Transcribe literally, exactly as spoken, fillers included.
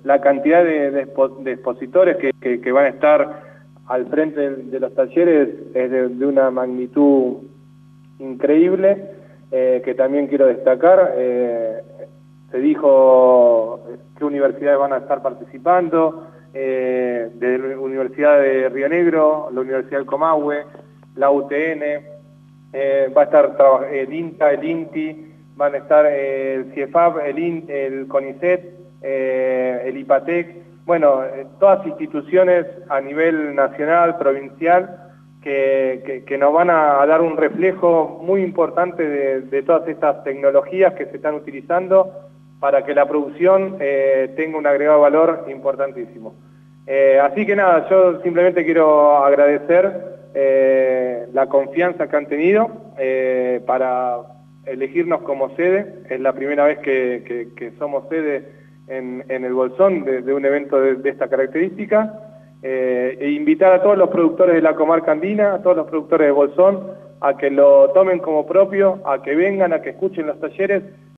la cantidad de, de, expo, de expositores que, que, que van a estar al frente de, de los talleres es de, de una magnitud increíble, eh, que también quiero destacar. Eh, se dijo qué universidades van a estar participando, eh, de la Universidad de Río Negro, la Universidad del Comahue, la U T N, eh, va a estar el INTA, el INTI, van a estar eh, el CIEFAP, el, IN, el CONICET, eh, el IPATEC, bueno, eh, todas instituciones a nivel nacional, provincial, que, que, que nos van a, a dar un reflejo muy importante de, de todas estas tecnologías que se están utilizando para que la producción eh, tenga un agregado de valor importantísimo. Eh, así que nada, yo simplemente quiero agradecer eh, la confianza que han tenido eh, para elegirnos como sede. Es la primera vez que, que, que somos sede en, en el Bolsón de, de un evento de, de esta característica, eh, e invitar a todos los productores de la comarca andina, a todos los productores de Bolsón, a que lo tomen como propio, a que vengan, a que escuchen los talleres